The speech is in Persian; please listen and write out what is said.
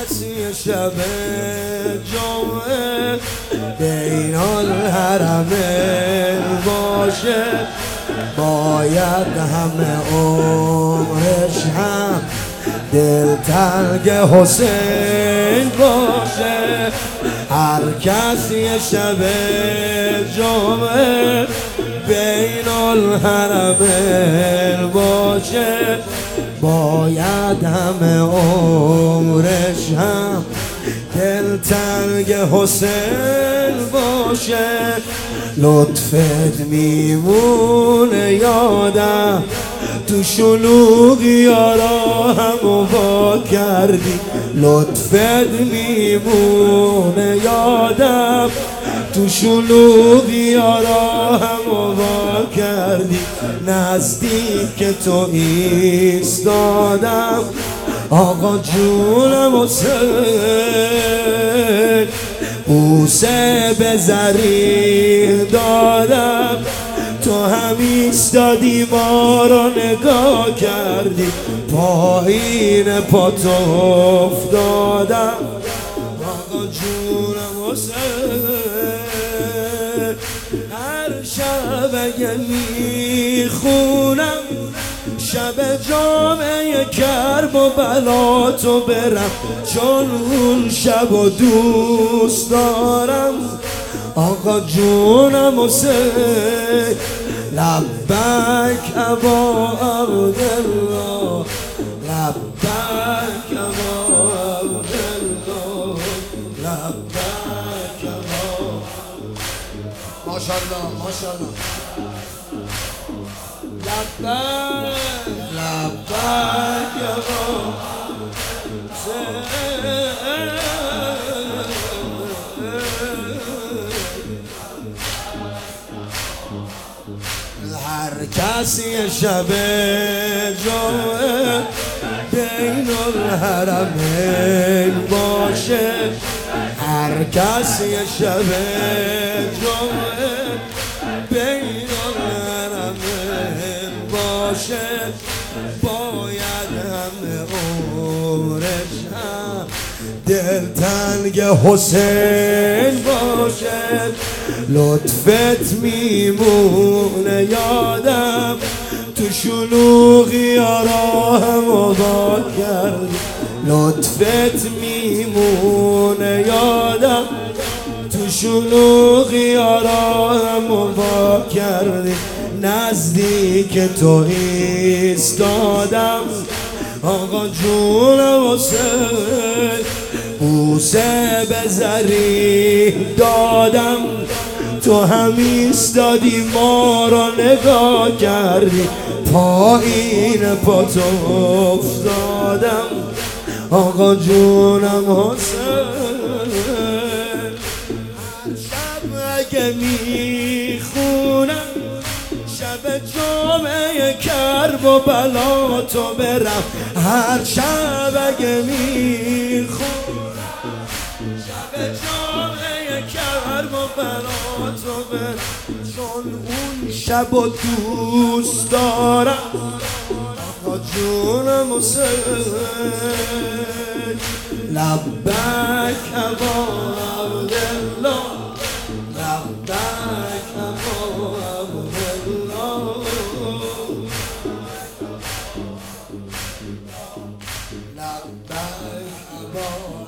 کسی شب جمعه بین الحرمین باشه، باید همه عمرش هم دلتنگ حسین باشه. هر کسی شب جمعه بین الحرمین باشه، باید همه عمرش هم دلتنگ حسین باشه. لطفت میمونه یادم تو شلوغی یارا همو وا کردی، لطفت میمونه یادم تو شلوغی یارا همو وا کردی. نزدیک تو ایستادم آقا جونم حسین، بوسه به زریح دادم تو هم ایستادی ما رو نگاه کردی، پایین پا تو افتادم آقا جونم حسین. هر شب اگه میخونم شب جامعه کرب و بلا تو برم، چون اون شب و دوست دارم آقا جونم حسین. لبک ابا عبدالله، لبک ابا عبدالله، لبک ابا. ماشاءالله ماشاءالله. لبک لبک ابا هر کسی شب جمعه بین الحرمین باشه، هر کسی شب جمعه بین الحرمین باشه، باید همه عمرش هم دلتنگ حسین باشه. لطفت میمونه یادم تو شلوغی یارا همو وا کردی، لطفت میمونه یادم تو شلوغی یارا همو وا کردی. نزدیک تو ایستادم آقا جونم حسین، بوسه به زریح دادم تو هم ایستادی ما را نگاه کردی، پایین پا تو افتادم آقا جونم حسین. هر شب اگه میخونم شب جمعه کرب و بلا تو برم، هر شب اگه میخونم شب جمعه کرب و بلا تو برم، چون اون شب و دوست دارم آقا جونم حسین. لبک ابا عبدالله، لبک ابا عبدالله، لبک ابا